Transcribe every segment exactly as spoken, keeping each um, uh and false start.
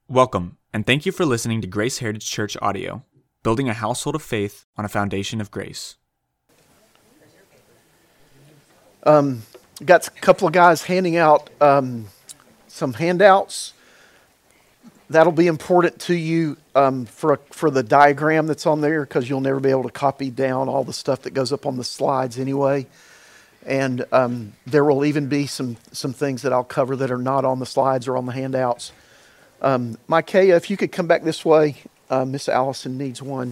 Welcome, and thank you for listening to Grace Heritage Church audio, building a household of faith on a foundation of grace. Um, got a couple of guys handing out um, some handouts. That'll be important to you um, for a, for the diagram that's on there, because you'll never be able to copy down all the stuff that goes up on the slides anyway. And um, there will even be some some things that I'll cover that are not on the slides or on the handouts. Um, Micaiah, if you could come back this way. Uh, Miss Allison needs one.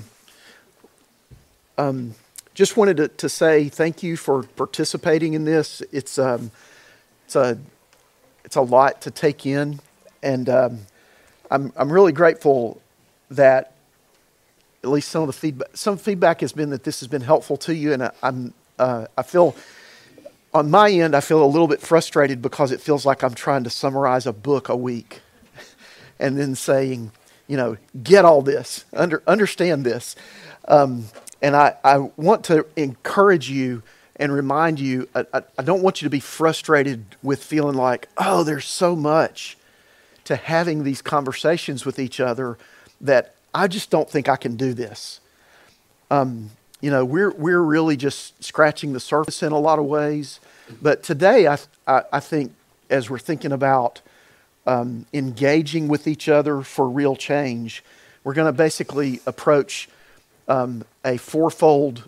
Um, just wanted to, to say thank you for participating in this. It's um, it's a it's a lot to take in, and um, I'm I'm really grateful that at least some of the feedback some feedback has been that this has been helpful to you, and I, I'm uh, I feel on my end I feel a little bit frustrated because it feels like I'm trying to summarize a book a week. And then saying, you know, get all this, under, understand this. Um, and I, I want to encourage you and remind you, I, I, I don't want you to be frustrated with feeling like, oh, there's so much to having these conversations with each other that I just don't think I can do this. Um, you know, we're we're really just scratching the surface in a lot of ways. But today, I, I, I think as we're thinking about Um, engaging with each other for real change, we're going to basically approach um, a fourfold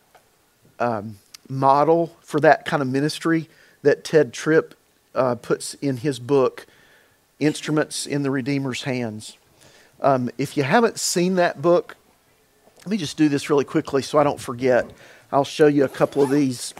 um, model for that kind of ministry that Ted Tripp uh, puts in his book, Instruments in the Redeemer's Hands. Um, if you haven't seen that book, let me just do this really quickly so I don't forget. I'll show you a couple of these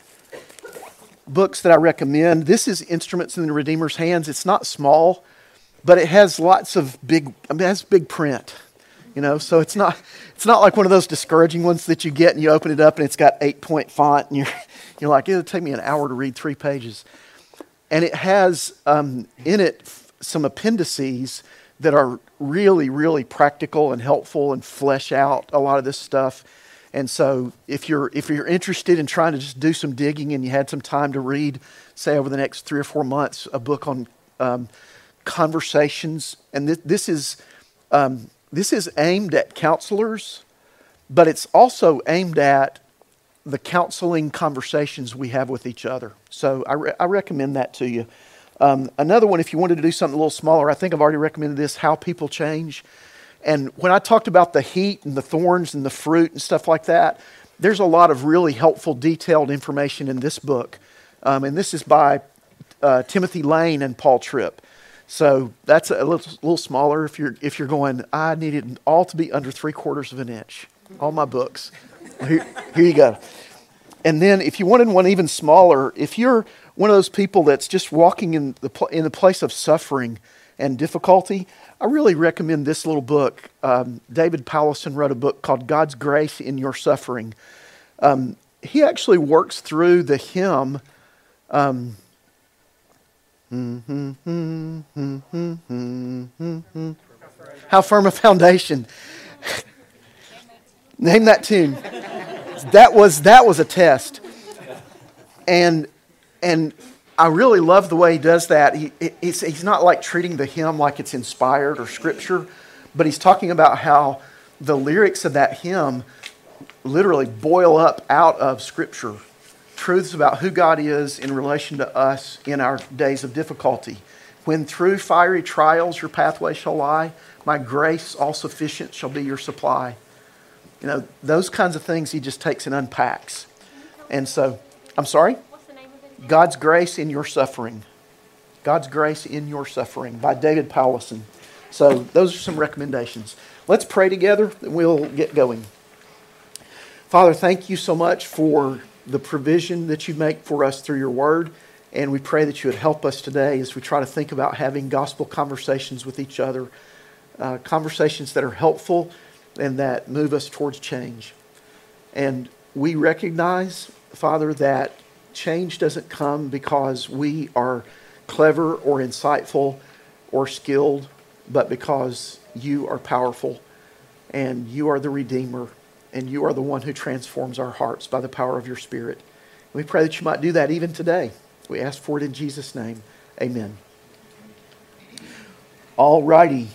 books that I recommend. This is Instruments in the Redeemer's Hands. It's not small, but it has lots of big, I mean, it has big print, you know, so it's not it's not like one of those discouraging ones that you get and you open it up and it's got eight point font and you're, you're like, it'll take me an hour to read three pages. And it has um, in it some appendices that are really, really practical and helpful and flesh out a lot of this stuff. And so if you're if you're interested in trying to just do some digging and you had some time to read, say over the next three or four months, a book on um, conversations, and this, this is um, this is aimed at counselors, but it's also aimed at the counseling conversations we have with each other. So I, re- I recommend that to you. Um, another one, if you wanted to do something a little smaller, I think I've already recommended this, How People Change. And when I talked about the heat and the thorns and the fruit and stuff like that, there's a lot of really helpful, detailed information in this book. Um, and this is by uh, Timothy Lane and Paul Tripp. So that's a little, little smaller if you're if you're going, I need it all to be under three quarters of an inch. All my books. Here, here you go. And then if you wanted one even smaller, if you're one of those people that's just walking in the in the place of suffering and difficulty, I really recommend this little book. Um, David Powlison wrote a book called God's Grace in Your Suffering. Um, he actually works through the hymn, um, How Firm a Foundation. Name that tune. That was that was a test. And and I really love the way he does that. He, he's, he's not like treating the hymn like it's inspired or scripture, but he's talking about how the lyrics of that hymn literally boil up out of scripture. Truths about who God is in relation to us in our days of difficulty. When through fiery trials your pathway shall lie, my grace all sufficient shall be your supply. You know, those kinds of things he just takes and unpacks. And so, I'm sorry? God's Grace in Your Suffering. God's Grace in Your Suffering by David Powlison. So those are some recommendations. Let's pray together and we'll get going. Father, thank you so much for the provision that you make for us through your word. And we pray that you would help us today as we try to think about having gospel conversations with each other. Uh, conversations that are helpful and that move us towards change. And we recognize, Father, that change doesn't come because we are clever or insightful or skilled, but because you are powerful and you are the Redeemer and you are the one who transforms our hearts by the power of your Spirit. We pray that you might do that even today. We ask for it in Jesus' name. Amen. All righty.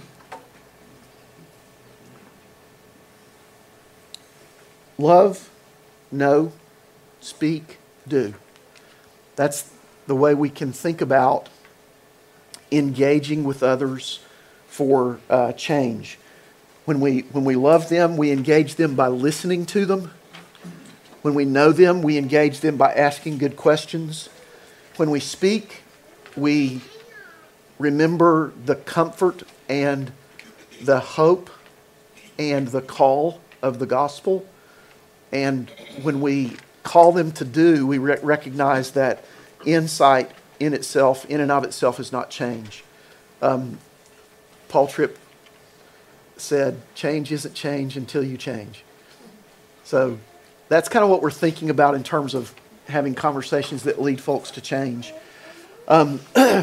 Love, know, speak, do. That's the way we can think about engaging with others for uh, change. When we, when we love them, we engage them by listening to them. When we know them, we engage them by asking good questions. When we speak, we remember the comfort and the hope and the call of the gospel. And when we call them to do, we re- recognize that insight in itself, in and of itself, is not change. Um, Paul Tripp said, change isn't change until you change. So that's kind of what we're thinking about in terms of having conversations that lead folks to change. Um,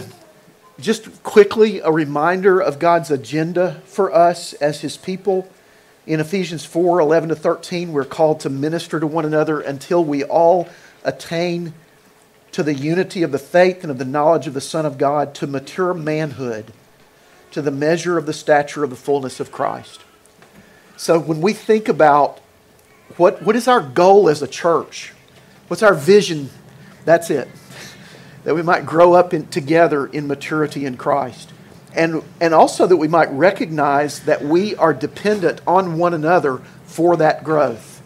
just quickly, a reminder of God's agenda for us as His people. In Ephesians four, eleven to thirteen, we're called to minister to one another until we all attain to the unity of the faith and of the knowledge of the Son of God, to mature manhood, to the measure of the stature of the fullness of Christ. So when we think about what, what is our goal as a church, what's our vision, that's it. That we might grow up in, together in maturity in Christ. And, and also that we might recognize that we are dependent on one another for that growth.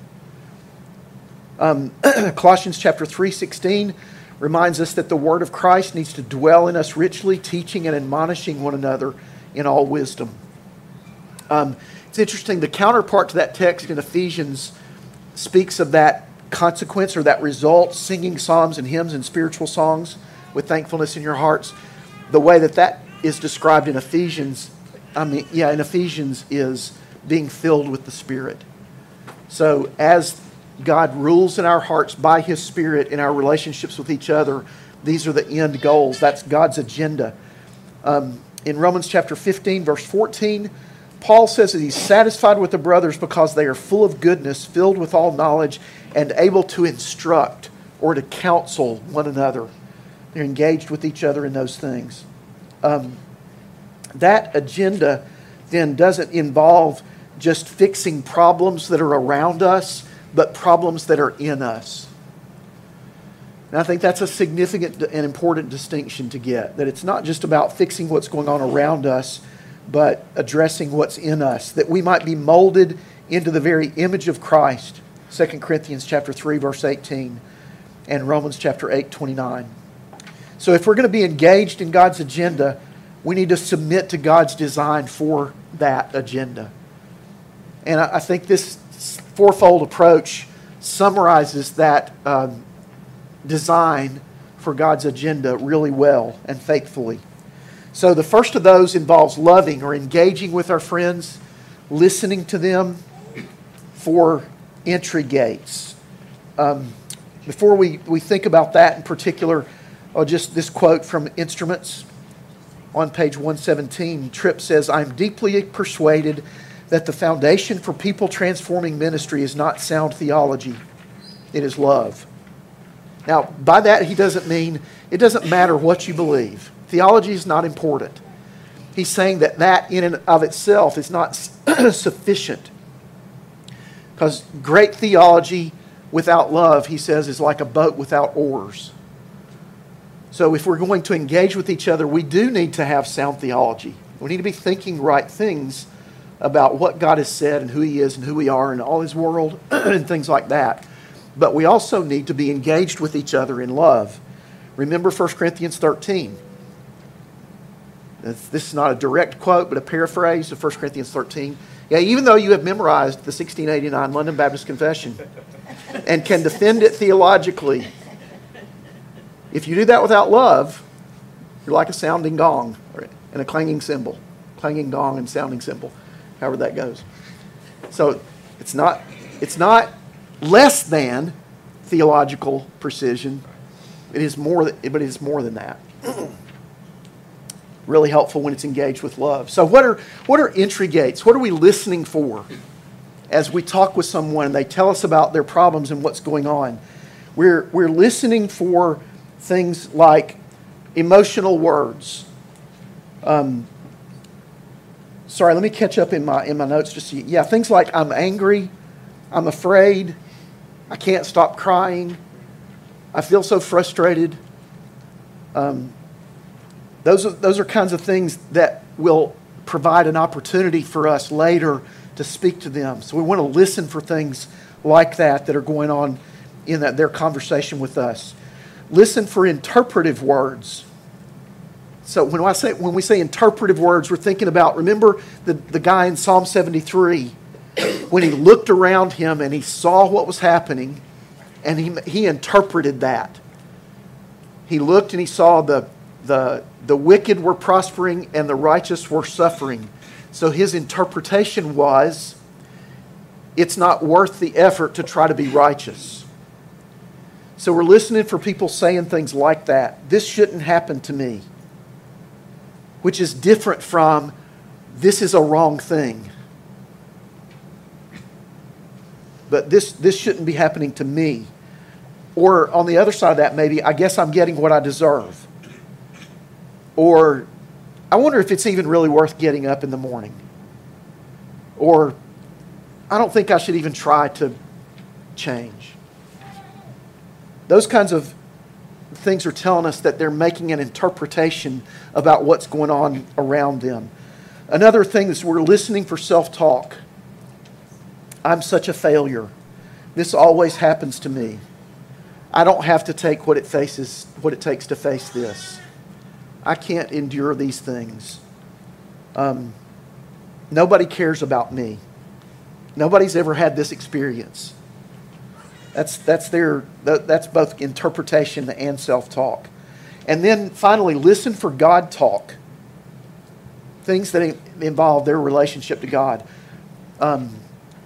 Um, Colossians chapter three sixteen reminds us that the word of Christ needs to dwell in us richly, teaching and admonishing one another in all wisdom. Um, it's interesting, the counterpart to that text in Ephesians speaks of that consequence or that result, singing psalms and hymns and spiritual songs with thankfulness in your hearts. The way that that is described in Ephesians, I mean, yeah, in Ephesians is being filled with the Spirit. So as God rules in our hearts by His Spirit in our relationships with each other, these are the end goals. That's God's agenda. Um, in Romans chapter fifteen, verse fourteen, Paul says that he's satisfied with the brothers because they are full of goodness, filled with all knowledge, and able to instruct or to counsel one another. They're engaged with each other in those things. Um, that agenda then doesn't involve just fixing problems that are around us, but problems that are in us. And I think that's a significant and important distinction to get, that it's not just about fixing what's going on around us, but addressing what's in us, that we might be molded into the very image of Christ. Second Corinthians chapter three, verse eighteen, and Romans chapter eight, twenty-nine. So if we're going to be engaged in God's agenda, we need to submit to God's design for that agenda. And I think this fourfold approach summarizes that um, design for God's agenda really well and faithfully. So the first of those involves loving or engaging with our friends, listening to them for entry gates. Um, before we, we think about that in particular, oh, just this quote from Instruments on page one seventeen. Tripp says, "I'm deeply persuaded that the foundation for people transforming ministry is not sound theology. It is love." Now, by that he doesn't mean it doesn't matter what you believe. Theology is not important. He's saying that that in and of itself is not sufficient. Because great theology without love, he says, is like a boat without oars. So if we're going to engage with each other, we do need to have sound theology. We need to be thinking right things about what God has said and who He is and who we are in all His world and things like that. But we also need to be engaged with each other in love. Remember First Corinthians thirteen. This is not a direct quote, but a paraphrase of First Corinthians thirteen. Yeah, even though you have memorized the sixteen eighty-nine London Baptist Confession and can defend it theologically, if you do that without love, you're like a sounding gong and a clanging cymbal. Clanging gong and sounding cymbal, however that goes. So it's not, it's not less than theological precision. It is more, but it is more than that. Really helpful when it's engaged with love. So what are what are entry gates? What are we listening for as we talk with someone and they tell us about their problems and what's going on? We're we're listening for things like emotional words. Um, sorry, let me catch up in my in my notes just so you, yeah, things like I'm angry, I'm afraid, I can't stop crying, I feel so frustrated. Um, those are, those are kinds of things that will provide an opportunity for us later to speak to them. So we want to listen for things like that that are going on in that, their conversation with us. Listen for interpretive words. So when I say when we say interpretive words, we're thinking about, remember the, the guy in Psalm seventy-three, when he looked around him and he saw what was happening, and he he interpreted that. He looked and he saw the the the wicked were prospering and the righteous were suffering. So his interpretation was, it's not worth the effort to try to be righteous. So we're listening for people saying things like that. This shouldn't happen to me. Which is different from, this is a wrong thing. But this, this shouldn't be happening to me. Or on the other side of that, maybe, I guess I'm getting what I deserve. Or, I wonder if it's even really worth getting up in the morning. Or, I don't think I should even try to change. Those kinds of things are telling us that they're making an interpretation about what's going on around them. Another thing is we're listening for self-talk. I'm such a failure. This always happens to me. I don't have to take what it faces, what it takes to face this. I can't endure these things. Um, nobody cares about me. Nobody's ever had this experience. That's that's their that's both interpretation and self-talk. And then finally, listen for God talk. Things that involve their relationship to God. Um,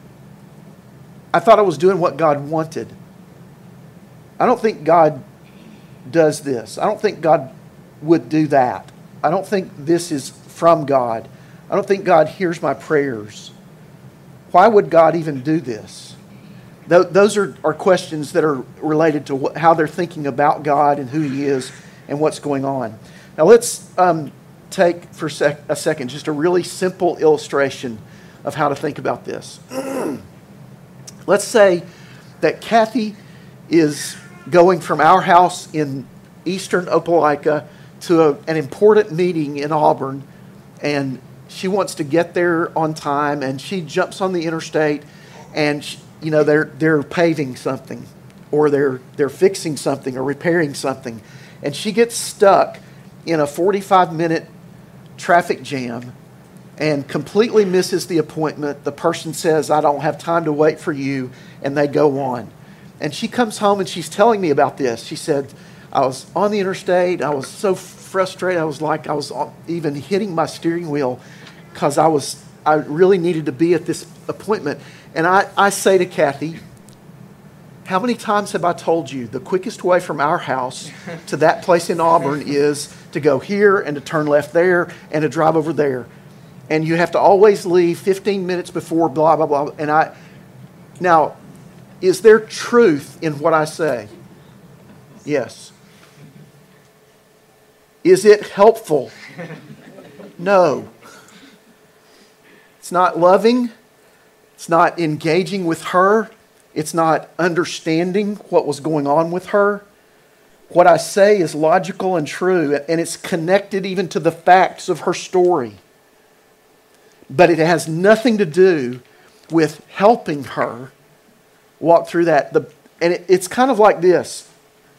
I thought I was doing what God wanted. I don't think God does this. I don't think God would do that. I don't think this is from God. I don't think God hears my prayers. Why would God even do this? Those are, are questions that are related to what, how they're thinking about God and who He is and what's going on. Now let's um, take for sec- a second just a really simple illustration of how to think about this. Let's say that Kathy is going from our house in eastern Opelika to a, an important meeting in Auburn, and she wants to get there on time, and she jumps on the interstate, and she, you know, they're they're paving something, or they're they're fixing something or repairing something, and she gets stuck in a forty-five minute traffic jam and completely misses the appointment. The person says, "I don't have time to wait for you," and they go on. And she comes home and she's telling me about this. She said, "I was on the interstate. I was so frustrated. I was like I was even hitting my steering wheel because I was I really needed to be at this appointment." And I, I say to Kathy, how many times have I told you the quickest way from our house to that place in Auburn is to go here and to turn left there and to drive over there? And you have to always leave fifteen minutes before blah, blah, blah. And I, now, is there truth in what I say? Yes. Is it helpful? No. It's not loving. It's not engaging with her. It's not understanding what was going on with her. What I say is logical and true, and it's connected even to the facts of her story. But it has nothing to do with helping her walk through that. The, and it, it's kind of like this.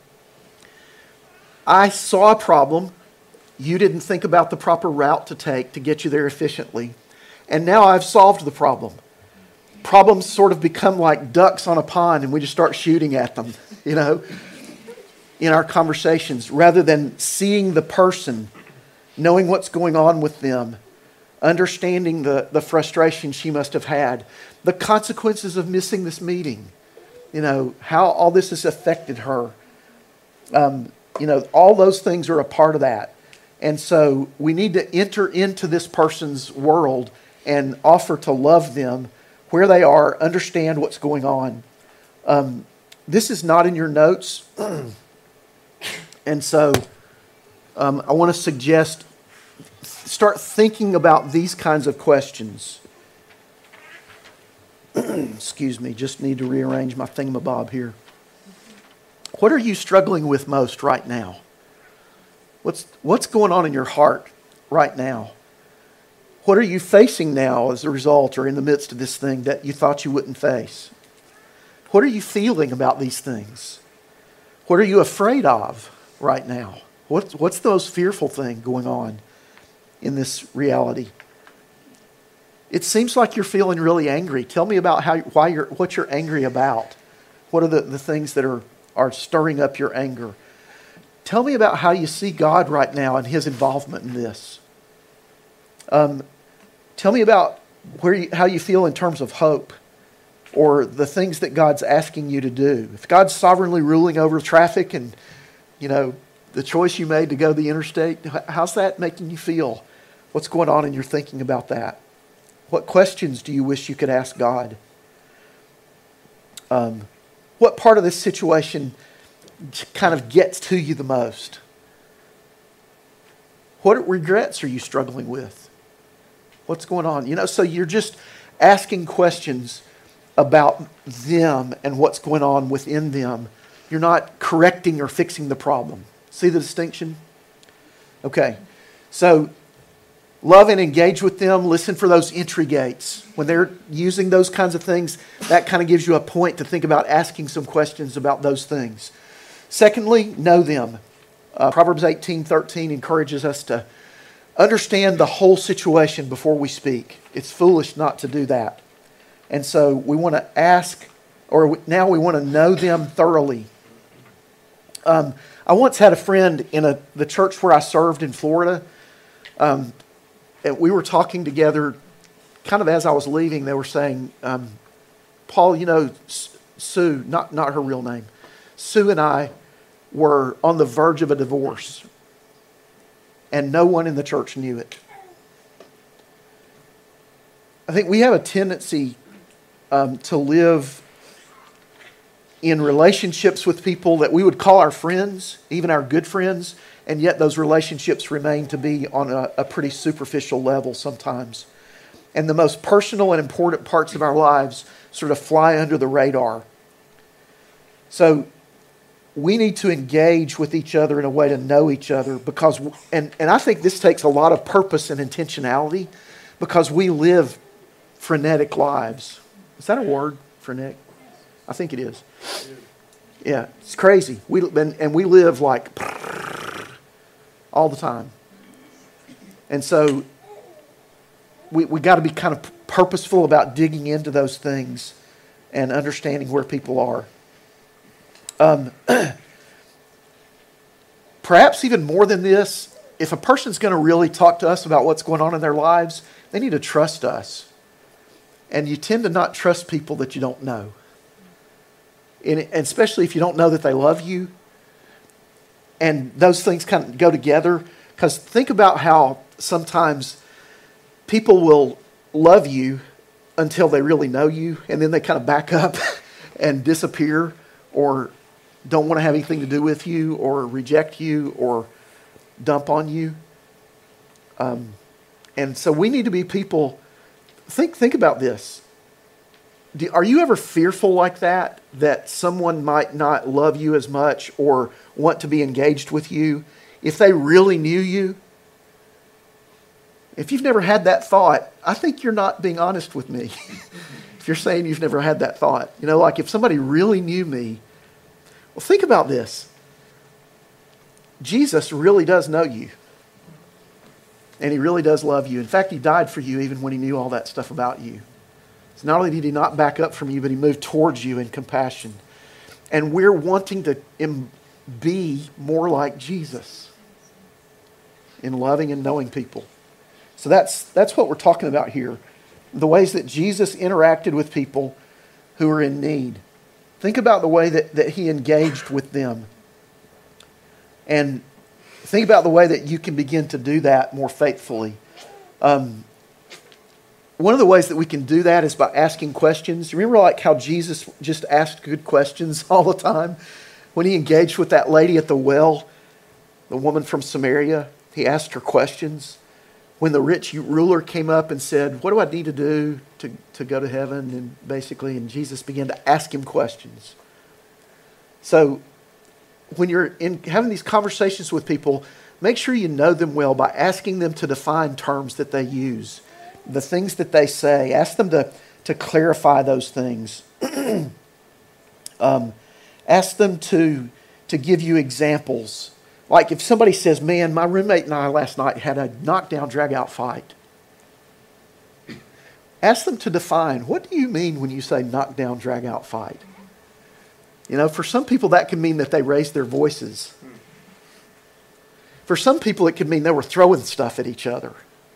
I saw a problem. You didn't think about the proper route to take to get you there efficiently. And now I've solved the problem. Problems sort of become like ducks on a pond, and we just start shooting at them, you know, in our conversations, rather than seeing the person, knowing what's going on with them, understanding the, the frustration she must have had, the consequences of missing this meeting, you know, how all this has affected her. Um, you know, all those things are a part of that. And so we need to enter into this person's world and offer to love them where they are, understand what's going on. Um, this is not in your notes. And so um, I want to suggest start thinking about these kinds of questions. Excuse me, just need to rearrange my thingamabob here. What are you struggling with most right now? What's, what's going on in your heart right now? What are you facing now as a result or in the midst of this thing that you thought you wouldn't face? What are you feeling about these things? What are you afraid of right now? What's, what's the most fearful thing going on in this reality? It seems like you're feeling really angry. Tell me about how, why you're, what you're angry about. What are the, the things that are, are stirring up your anger? Tell me about how you see God right now and His involvement in this. Um, tell me about where you, how you feel in terms of hope or the things that God's asking you to do. If God's sovereignly ruling over traffic and, you know, the choice you made to go to the interstate, how's that making you feel? What's going on in your thinking about that? What questions do you wish you could ask God? Um, what part of this situation kind of gets to you the most? What regrets are you struggling with? What's going on? You know, so you're just asking questions about them and what's going on within them. You're not correcting or fixing the problem. See the distinction? Okay, so love and engage with them. Listen for those entry gates. When they're using those kinds of things, that kind of gives you a point to think about asking some questions about those things. Secondly, know them. Uh, Proverbs eighteen thirteen encourages us to understand the whole situation before we speak. It's foolish not to do that. And so we want to ask, or now we want to know them thoroughly. Um, I once had a friend in a, the church where I served in Florida. Um, and we were talking together, kind of as I was leaving, they were saying, um, Paul, you know, Sue, not, not her real name, Sue and I were on the verge of a divorce. And no one in the church knew it. I think we have a tendency um, to live in relationships with people that we would call our friends, even our good friends, and yet those relationships remain to be on a, a pretty superficial level sometimes. And the most personal and important parts of our lives sort of fly under the radar. So we need to engage with each other in a way to know each other because, and, and I think this takes a lot of purpose and intentionality because we live frenetic lives. Is that a word, frenetic? I think it is. Yeah, it's crazy. We and, and we live like all the time. And so we we got to be kind of purposeful about digging into those things and understanding where people are. Um, perhaps even more than this, if a person's going to really talk to us about what's going on in their lives, they need to trust us. And you tend to not trust people that you don't know. And especially if you don't know that they love you. And those things kind of go together. Because think about how sometimes people will love you until they really know you. And then they kind of back up and disappear or don't want to have anything to do with you or reject you or dump on you. Um, and so we need to be people, think think about this. Do, are you ever fearful like that, that someone might not love you as much or want to be engaged with you if they really knew you? If you've never had that thought, I think you're not being honest with me. If you're saying you've never had that thought. You know, like if somebody really knew me. Well, think about this. Jesus really does know you. And He really does love you. In fact, He died for you even when He knew all that stuff about you. So not only did He not back up from you, but He moved towards you in compassion. And we're wanting to be more like Jesus in loving and knowing people. So that's that's what we're talking about here. The ways that Jesus interacted with people who are in need. Think about the way that, that He engaged with them. And think about the way that you can begin to do that more faithfully. Um, one of the ways that we can do that is by asking questions. Remember like how Jesus just asked good questions all the time? When He engaged with that lady at the well, the woman from Samaria, He asked her questions. when the rich ruler came up and said, what do I need to do to, to go to heaven? And basically, and Jesus began to ask him questions. So when you're in having these conversations with people, make sure you know them well by asking them to define terms that they use, the things that they say. Ask them to, to clarify those things. um, ask them to, to give you examples. Like if somebody says, man, my roommate and I last night had a knockdown, drag-out fight. Ask them to define, what do you mean when you say knockdown, drag-out fight? You know, for some people that can mean that they raised their voices. For some people it could mean they were throwing stuff at each other.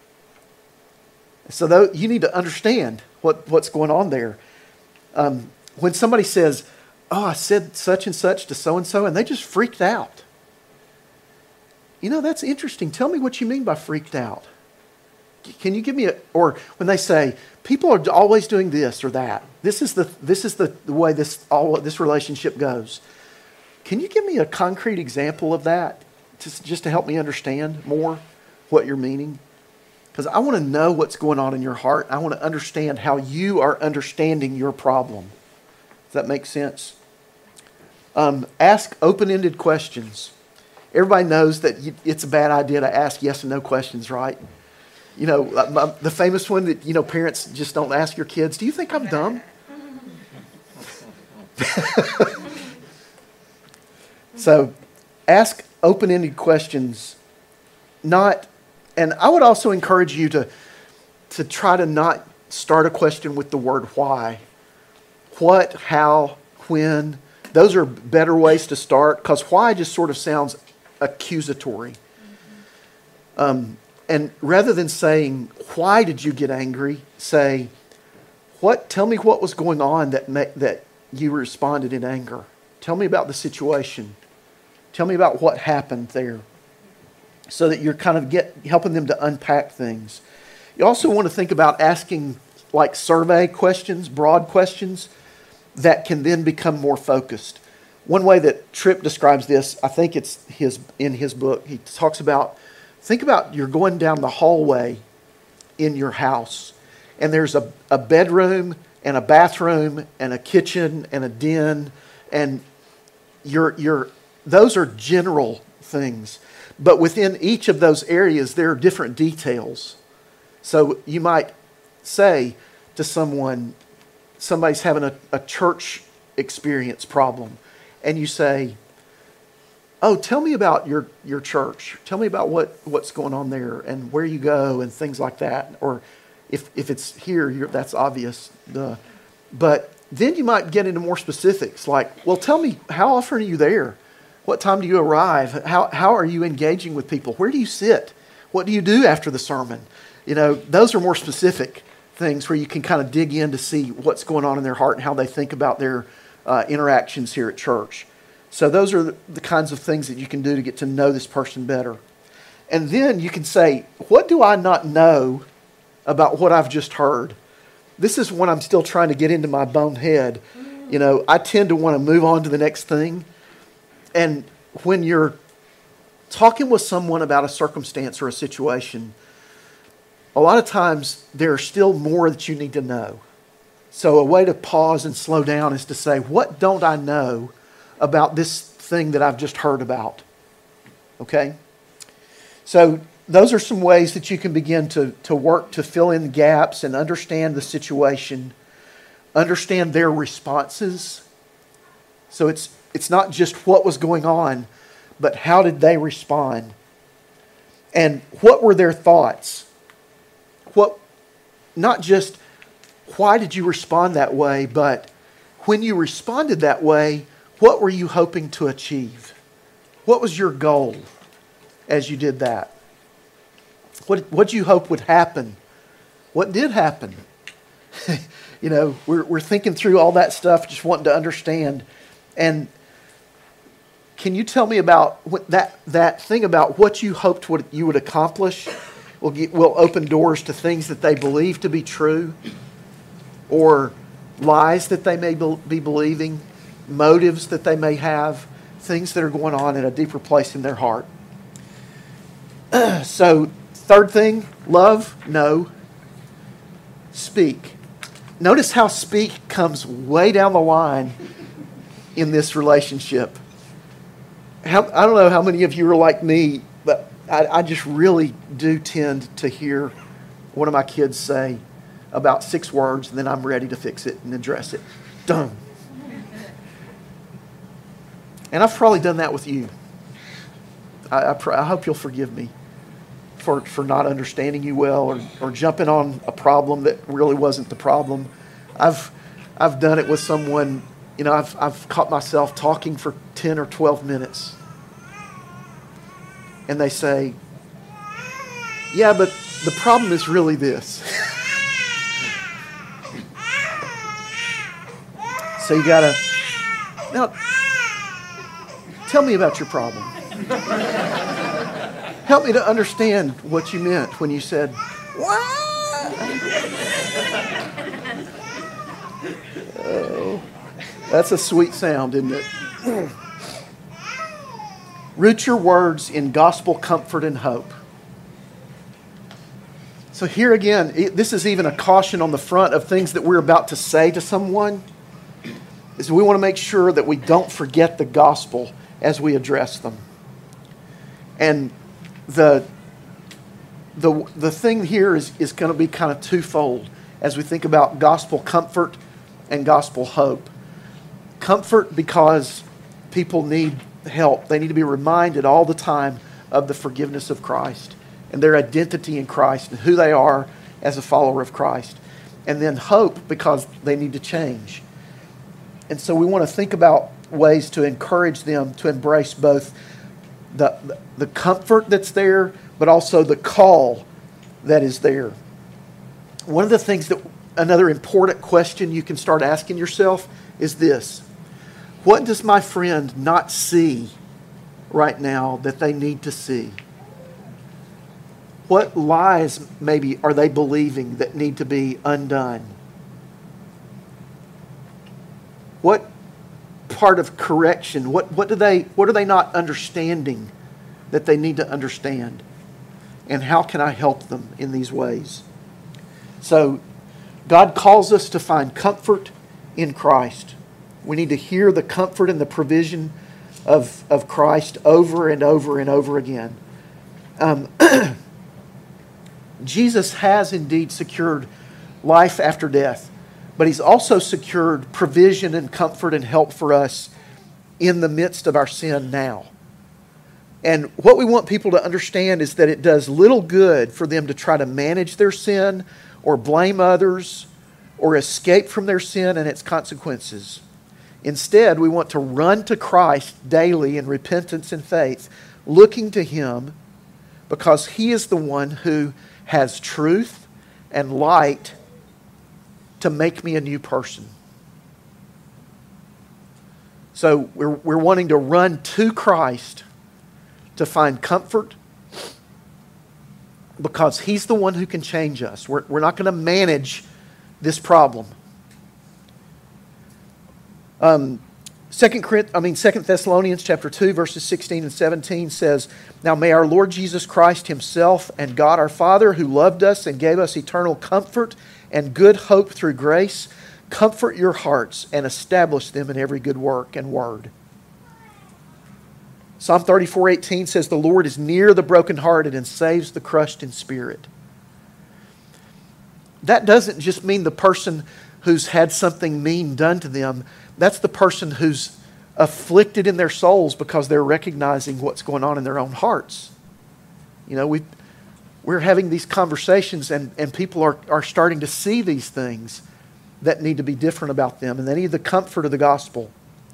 So though, you need to understand what, what's going on there. Um, when somebody says, oh, I said such and such to so-and-so, and they just freaked out. You know, that's interesting. Tell me what you mean by freaked out. Can you give me a, or when they say, people are always doing this or that. This is the this is the, the way this all this relationship goes. Can you give me a concrete example of that? Just, just to help me understand more what you're meaning? Because I want to know what's going on in your heart. I want to understand how you are understanding your problem. Does that make sense? Um, ask open-ended questions. Everybody knows that you, it's a bad idea to ask yes and no questions, right? You know, the famous one that, you know, parents just don't ask your kids, do you think I'm dumb? So ask open-ended questions, not, and I would also encourage you to, to try to not start a question with the word why. What, how, when, those are better ways to start, because why just sort of sounds accusatory. Um, and rather than saying, why did you get angry? Say, what? Tell me what was going on that ma- that you responded in anger. Tell me about the situation. Tell me about what happened there. So that you're kind of get helping them to unpack things. You also want to think about asking like survey questions, broad questions that can then become more focused. One way that Tripp describes this, I think it's his in his book, he talks about, think about you're going down the hallway in your house, and there's a, a bedroom and a bathroom and a kitchen and a den, and you're, you're, those are general things. But within each of those areas, there are different details. So you might say to someone, somebody's having a, a church experience problem, and you say, oh, tell me about your, your church. Tell me about what, what's going on there and where you go and things like that. Or if, if it's here, you're, that's obvious. Duh. But then you might get into more specifics like, well, tell me, how often are you there? What time do you arrive? How, how are you engaging with people? Where do you sit? What do you do after the sermon? You know, those are more specific things where you can kind of dig in to see what's going on in their heart and how they think about their uh, interactions here at church. So those are the, the kinds of things that you can do to get to know this person better. And then you can say, what do I not know about what I've just heard? This is when I'm still trying to get into my bonehead. You know, I tend to want to move on to the next thing. And when you're talking with someone about a circumstance or a situation, a lot of times there's still more that you need to know. So a way to pause and slow down is to say, what don't I know about this thing that I've just heard about? Okay? So those are some ways that you can begin to, to work to fill in gaps and understand the situation, understand their responses. So it's it's not just what was going on, but how did they respond? And what were their thoughts? What, not just why did you respond that way, but when you responded that way, what were you hoping to achieve? What was your goal as you did that? What what did you hope would happen? What did happen? You know, we're we're thinking through all that stuff, just wanting to understand. And can you tell me about what that that thing about what you hoped would you would accomplish? Will get, will open doors to things that they believe to be true, or lies that they may be believing, motives that they may have, things that are going on in a deeper place in their heart. So Third thing, love, no. Speak. Notice how speak comes way down the line in this relationship. How, I don't know how many of you are like me, but I, I just really do tend to hear one of my kids say about six words, and then I'm ready to fix it and address it. Done. And I've probably done that with you. I, I, pr- I hope you'll forgive me for, for not understanding you well, or, or jumping on a problem that really wasn't the problem. I've I've done it with someone, you know, I've I've caught myself talking for ten or twelve minutes. And they say, yeah, but the problem is really this. So you gotta, now, tell me about your problem. Help me to understand what you meant when you said, what? Oh, that's a sweet sound, isn't it? Root your words in gospel comfort and hope. So here again, this is even a caution on the front of things that we're about to say to someone, is we want to make sure that we don't forget the gospel as we address them. And the the the thing here is, is going to be kind of twofold as we think about gospel comfort and gospel hope. Comfort because people need help. They need to be reminded all the time of the forgiveness of Christ and their identity in Christ and who they are as a follower of Christ. And then hope because they need to change. And so we want to think about ways to encourage them to embrace both the, the comfort that's there, but also the call that is there. One of the things that, another important question you can start asking yourself is this: what does my friend not see right now that they need to see? What lies maybe are they believing that need to be undone? What part of correction, what, what do they what are they not understanding that they need to understand? And how can I help them in these ways? So God calls us to find comfort in Christ. We need to hear the comfort and the provision of, of Christ over and over and over again. Um, Jesus has indeed secured life after death, but He's also secured provision and comfort and help for us in the midst of our sin now. And what we want people to understand is that it does little good for them to try to manage their sin or blame others or escape from their sin and its consequences. Instead, we want to run to Christ daily in repentance and faith, looking to Him because He is the one who has truth and light to make me a new person. So we're, we're wanting to run to Christ to find comfort because He's the one who can change us. We're, we're not going to manage this problem. Um, Second, I mean, Second Thessalonians chapter two, verses sixteen and seventeen says, "Now may our Lord Jesus Christ Himself and God our Father, who loved us and gave us eternal comfort and good hope through grace, comfort your hearts and establish them in every good work and word." Psalm thirty-four eighteen says, "The Lord is near the brokenhearted and saves the crushed in spirit." That doesn't just mean the person who's had something mean done to them. That's the person who's afflicted in their souls because they're recognizing what's going on in their own hearts. You know, we we're having these conversations and, and people are, are starting to see these things that need to be different about them, and they need the comfort of the gospel.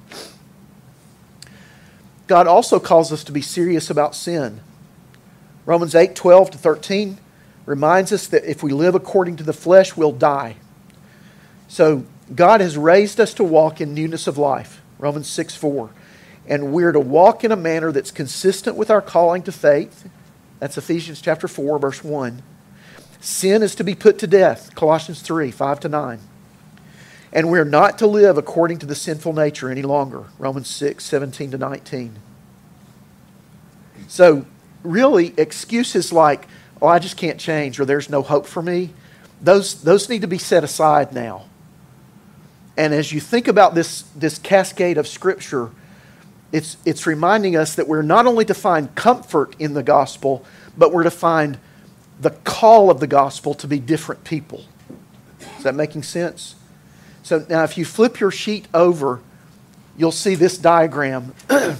God also calls us to be serious about sin. Romans eight, twelve to thirteen reminds us that if we live according to the flesh, we'll die. So God has raised us to walk in newness of life, Romans six, four. And we're to walk in a manner that's consistent with our calling to faith. That's Ephesians chapter four, verse one. Sin is to be put to death, Colossians three, five to nine. And we're not to live according to the sinful nature any longer, Romans six, seventeen to nineteen. So really, excuses like, oh, I just can't change, or there's no hope for me, those, those need to be set aside now. And as you think about this, this cascade of Scripture, it's, it's reminding us that we're not only to find comfort in the gospel, but we're to find the call of the gospel to be different people. Is that making sense? So now if you flip your sheet over, you'll see this diagram.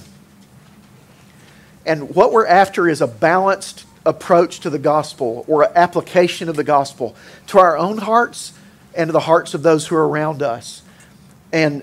And what we're after is a balanced approach to the gospel, or an application of the gospel to our own hearts and to the hearts of those who are around us. And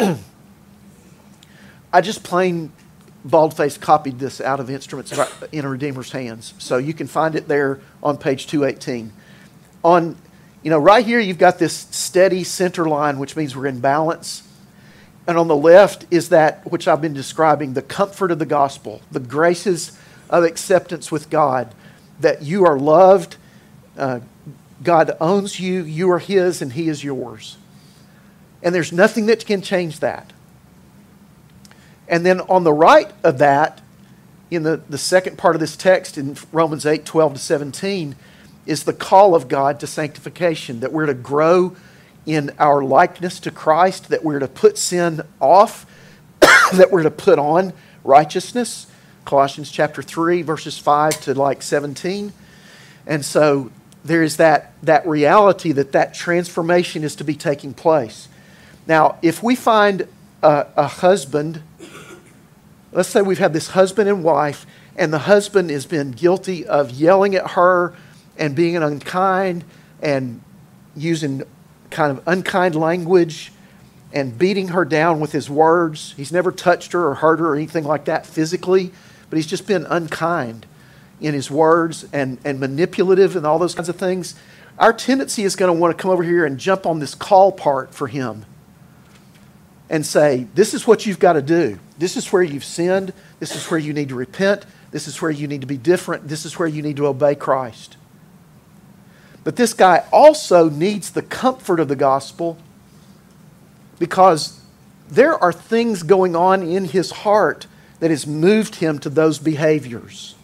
I just plain bald-faced copied this out of Instruments in a Redeemer's Hands. So you can find it there on page two eighteen. On, you know, right here you've got this steady center line, which means we're in balance. And on the left is that which I've been describing, the comfort of the gospel, the graces of acceptance with God, that you are loved, uh, God owns you, you are His, and He is yours. And there's nothing that can change that. And then on the right of that, in the, the second part of this text in Romans eight, twelve to seventeen, is the call of God to sanctification, that we're to grow in our likeness to Christ, that we're to put sin off, that we're to put on righteousness. Colossians chapter three, verses five to like seventeen. And so there is that, that reality that that transformation is to be taking place. Now, if we find a, a husband, let's say we've had this husband and wife, and the husband has been guilty of yelling at her and being unkind and using kind of unkind language and beating her down with his words. He's never touched her or hurt her or anything like that physically, but he's just been unkind in his words and, and manipulative and all those kinds of things. Our tendency is going to want to come over here and jump on this call part for him and say, this is what you've got to do. This is where you've sinned. This is where you need to repent. This is where you need to be different. This is where you need to obey Christ. But this guy also needs the comfort of the gospel, because there are things going on in his heart that has moved him to those behaviors.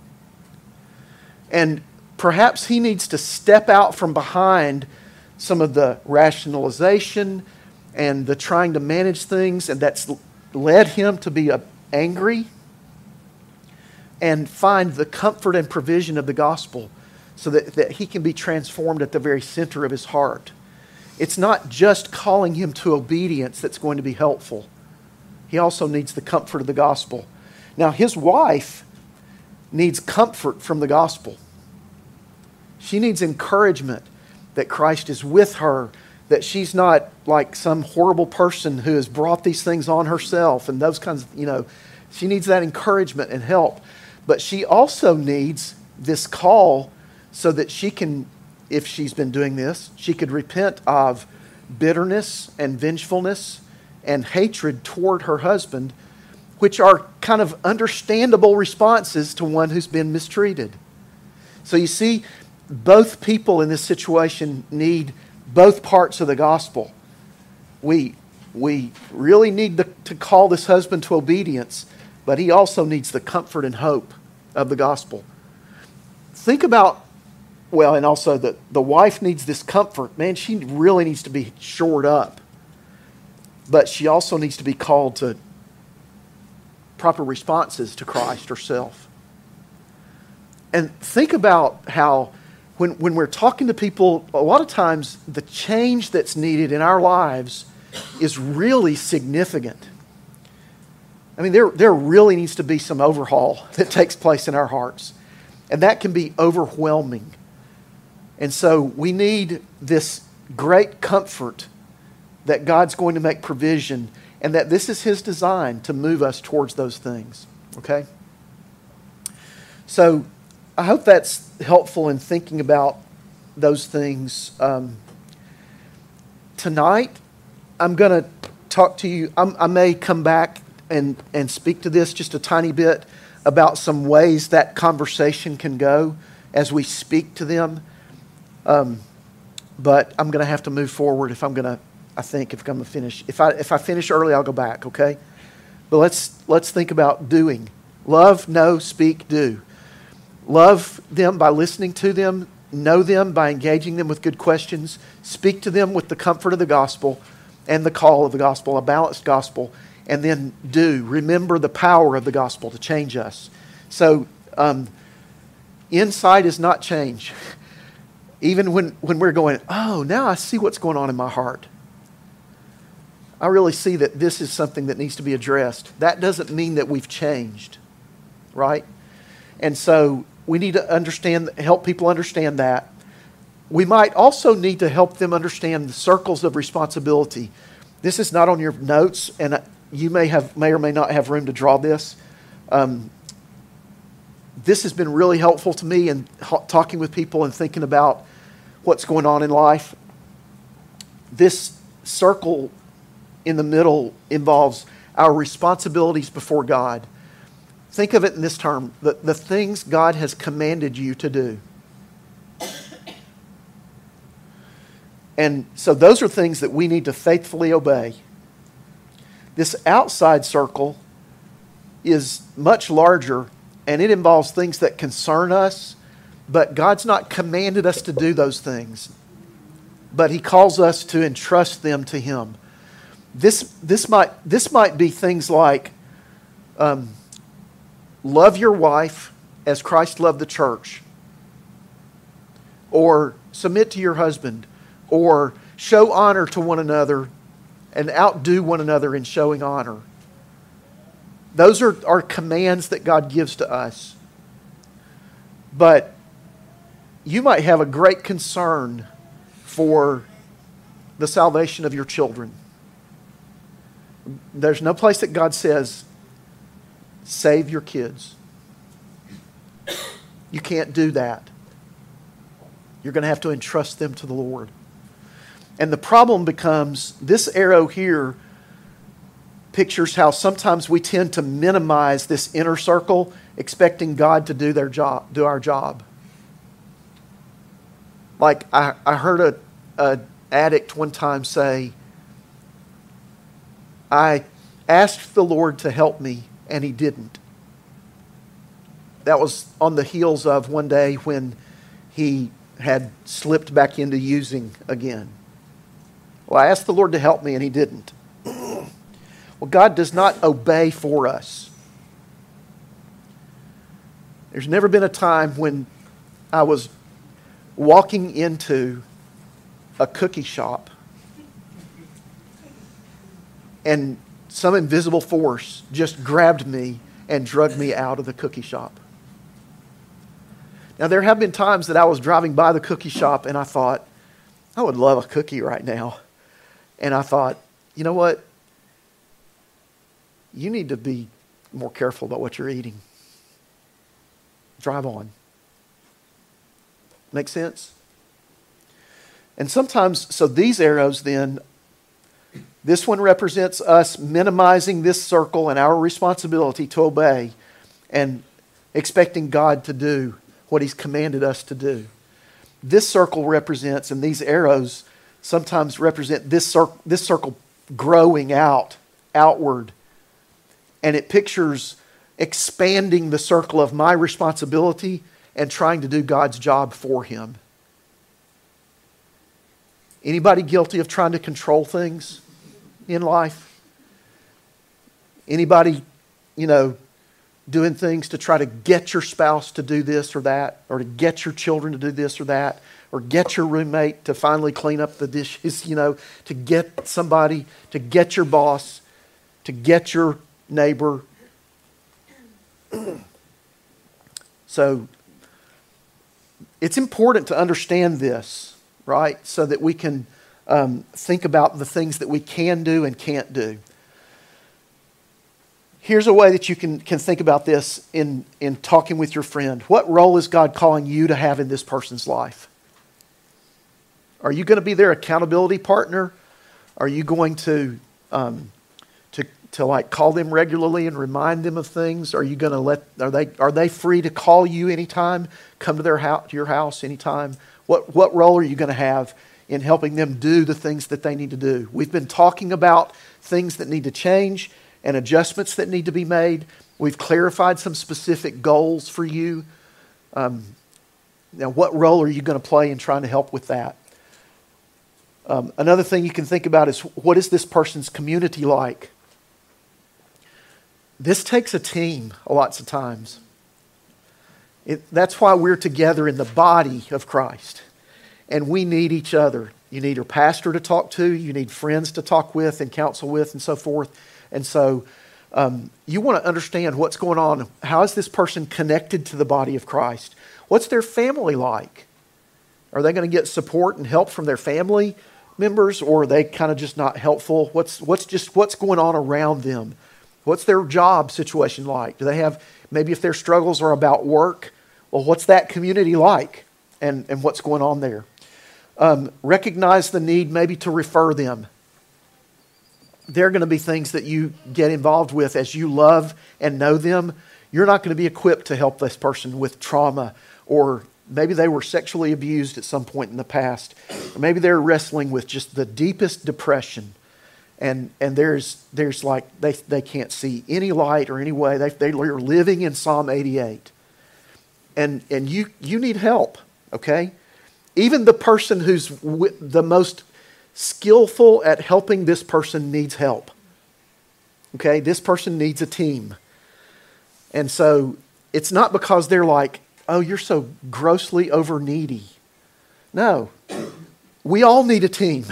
And perhaps he needs to step out from behind some of the rationalization and the trying to manage things, and that's led him to be angry, and find the comfort and provision of the gospel so that, that he can be transformed at the very center of his heart. It's not just calling him to obedience that's going to be helpful. He also needs the comfort of the gospel. Now, his wife needs comfort from the gospel. She needs encouragement that Christ is with her, that she's not like some horrible person who has brought these things on herself and those kinds of, you know, she needs that encouragement and help. But she also needs this call so that she can, if she's been doing this, she could repent of bitterness and vengefulness and hatred toward her husband, which are kind of understandable responses to one who's been mistreated. So you see, both people in this situation need both parts of the gospel. We, we really need the, to call this husband to obedience, but he also needs the comfort and hope of the gospel. Think about, well, and also the, the wife needs this comfort. Man, she really needs to be shored up. But she also needs to be called to proper responses to Christ herself. And think about how when, when we're talking to people, a lot of times the change that's needed in our lives is really significant. I mean, there, there really needs to be some overhaul that takes place in our hearts. And that can be overwhelming. And so we need this great comfort that God's going to make provision and that this is His design to move us towards those things. Okay? So I hope that's helpful in thinking about those things. Um, tonight, I'm going to talk to you. I'm, I may come back and, and speak to this just a tiny bit about some ways that conversation can go as we speak to them. Um, but I'm going to have to move forward if I'm going to, I think, if I'm going to finish. If I if I finish early, I'll go back, okay? But let's let's think about doing. Love, know, speak, do. Love them by listening to them. Know them by engaging them with good questions. Speak to them with the comfort of the gospel and the call of the gospel, a balanced gospel. And then do. Remember the power of the gospel to change us. So, um, insight is not change. Even when, when we're going, oh, now I see what's going on in my heart. I really see that this is something that needs to be addressed. That doesn't mean that we've changed, right? And so we need to understand, help people understand that. We might also need to help them understand the circles of responsibility. This is not on your notes, and you may have, may or may not have room to draw this. Um, this has been really helpful to me in talking with people and thinking about what's going on in life. This circle in the middle involves our responsibilities before God. Think of it in this term, the, the things God has commanded you to do. And so those are things that we need to faithfully obey. This outside circle is much larger, and it involves things that concern us, but God's not commanded us to do those things. But He calls us to entrust them to Him. This, this, might, this might be things like um, love your wife as Christ loved the church, or submit to your husband, or show honor to one another and outdo one another in showing honor. Those are, are commands that God gives to us. But you might have a great concern for the salvation of your children. There's no place that God says, save your kids. You can't do that. You're going to have to entrust them to the Lord. And the problem becomes, this arrow here pictures how sometimes we tend to minimize this inner circle, expecting God to do their job, do our job. Like I, I heard a, a addict one time say, I asked the Lord to help me, and He didn't. That was on the heels of one day when he had slipped back into using again. Well, I asked the Lord to help me, and He didn't. Well, God does not obey for us. There's never been a time when I was walking into a cookie shop and some invisible force just grabbed me and dragged me out of the cookie shop. Now, there have been times that I was driving by the cookie shop and I thought, I would love a cookie right now. And I thought, you know what? You need to be more careful about what you're eating. Drive on. Make sense? And sometimes, so these arrows then, this one represents us minimizing this circle and our responsibility to obey and expecting God to do what He's commanded us to do. This circle represents, and these arrows sometimes represent this, cir- this circle growing out, outward. And it pictures expanding the circle of my responsibility and trying to do God's job for Him. Anybody guilty of trying to control things in life? Anybody, you know, doing things to try to get your spouse to do this or that, or to get your children to do this or that, or get your roommate to finally clean up the dishes, you know, to get somebody, to get your boss, to get your neighbor. So it's important to understand this, right? So that we can um, think about the things that we can do and can't do. Here's a way that you can, can think about this in, in talking with your friend. What role is God calling you to have in this person's life? Are you going to be their accountability partner? Are you going to um, to to like call them regularly and remind them of things? Are you going to let are they are they free to call you anytime? Come to their house, to your house anytime? What what role are you going to have in helping them do the things that they need to do? We've been talking about things that need to change and adjustments that need to be made. We've clarified some specific goals for you Um, now, what role are you going to play in trying to help with that? Um, another thing you can think about is, what is this person's community like? This takes a team lots of times. It, that's why we're together in the body of Christ. And we need each other. You need your pastor to talk to. You need friends to talk with and counsel with and so forth. And so um, you want to understand what's going on. How is this person connected to the body of Christ? What's their family like? Are they going to get support and help from their family members, or are they kind of just not helpful? What's what's just what's going on around them? What's their job situation like? Do they have, maybe if their struggles are about work, well, what's that community like? And, and what's going on there? Um, recognize the need maybe to refer them. There are going to be things that you get involved with as you love and know them. You're not going to be equipped to help this person with trauma, or maybe they were sexually abused at some point in the past. Or maybe they're wrestling with just the deepest depression. And and there's there's like, they they can't see any light or any way. They, they're living in Psalm eighty-eight. And and you you need help, okay? Even the person who's w- the most skillful at helping this person needs help. Okay, this person needs a team. And so it's not because they're like, oh, you're so grossly over needy. No, we all need a team.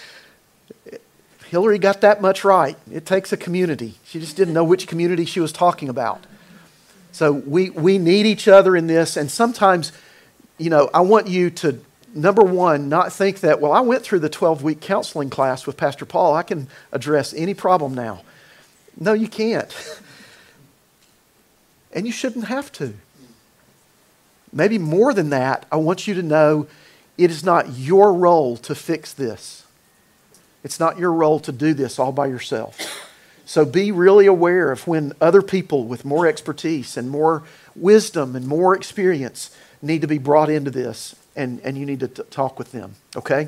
Hillary got that much right. It takes a community. She just didn't know which community she was talking about. So we, we need each other in this. And sometimes, you know, I want you to, number one, not think that, well, I went through the twelve-week counseling class with Pastor Paul. I can address any problem now. No, you can't. And you shouldn't have to. Maybe more than that, I want you to know it is not your role to fix this. It's not your role to do this all by yourself. So be really aware of when other people with more expertise and more wisdom and more experience need to be brought into this, and, and you need to t- talk with them, okay?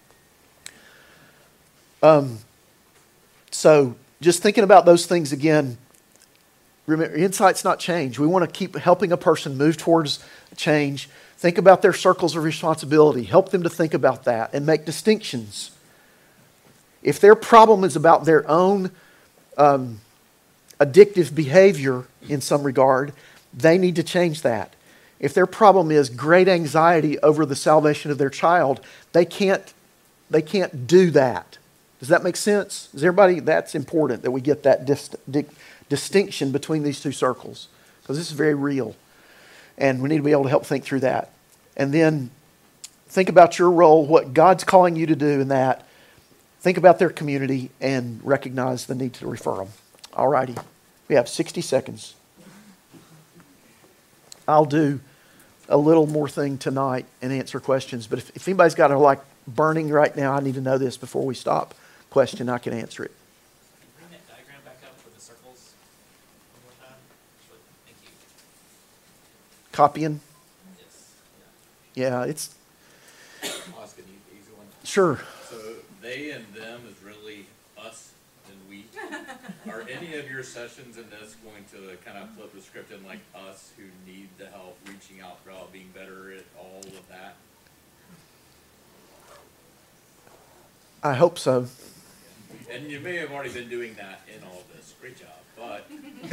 Um, so just thinking about those things again, remember, insight's not change. We want to keep helping a person move towards change. Think about their circles of responsibility. Help them to think about that and make distinctions. If their problem is about their own um, addictive behavior in some regard, they need to change that. If their problem is great anxiety over the salvation of their child, they can't, they can't do that. Does that make sense? Is everybody, that's important that we get that dist- di- distinction between these two circles, because this is very real. And we need to be able to help think through that. And then think about your role, what God's calling you to do in that. Think about their community and recognize the need to refer them. All righty. We have sixty seconds. I'll do a little more thing tonight and answer questions. But if, if anybody's got a like burning right now, I need to know this before we stop question, I can answer it. Bring that diagram back up with the circles one more time. Thank you. Copying? Yes. Yeah, it's... I'll ask an e- easy one. Sure. So they and them is really us and we. Are any of your sessions in this going to kind of flip the script in like us who need the help, reaching out for help, being better at all of that? I hope so. And you may have already been doing that in all of this. Great job. But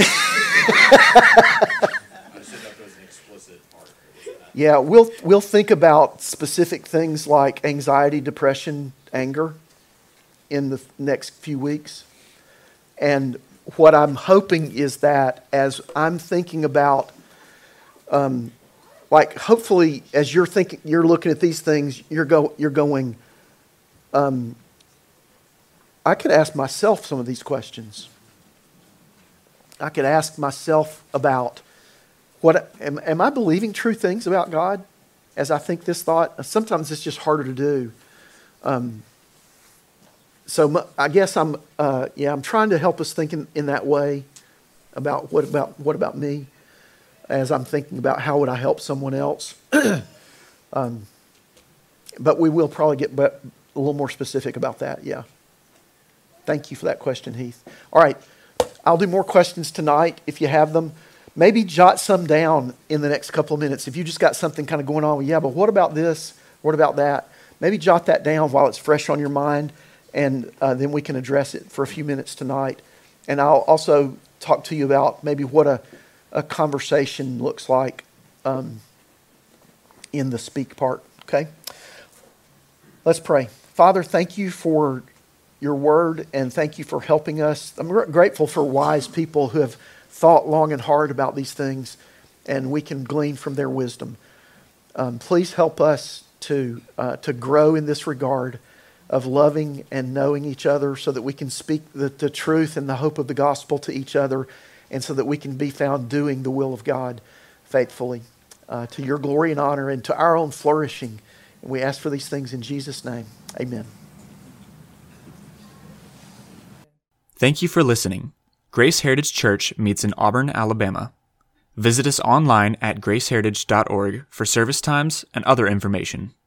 I said that was an explicit part. Yeah, we'll we'll think about specific things like anxiety, depression, anger in the next few weeks. And what I'm hoping is that as I'm thinking about, um, like hopefully as you're thinking, you're looking at these things, you're go you're going. Um, I could ask myself some of these questions. I could ask myself about what am, am I believing true things about God as I think this thought? Sometimes it's just harder to do. Um, so I guess I'm uh, yeah I'm trying to help us think in, in that way about what about what about me as I'm thinking about how would I help someone else. um, but we will probably get a little more specific about that. Yeah. Thank you for that question, Heath. All right. I'll do more questions tonight if you have them. maybe jot some down in the next couple of minutes. If you just got something kind of going on, well, yeah, but what about this? What about that? Maybe jot that down while it's fresh on your mind, and uh, then we can address it for a few minutes tonight. And I'll also talk to you about maybe what a, a conversation looks like um, in the speak part, okay? Let's pray. Father, thank you for your word, and thank you for helping us. I'm grateful for wise people who have thought long and hard about these things, and we can glean from their wisdom. Um, please help us to uh, to grow in this regard of loving and knowing each other, so that we can speak the, the truth and the hope of the gospel to each other, and so that we can be found doing the will of God faithfully, uh, to your glory and honor and to our own flourishing. And we ask for these things in Jesus' name. Amen. Thank you for listening. Grace Heritage Church meets in Auburn, Alabama. Visit us online at grace heritage dot org for service times and other information.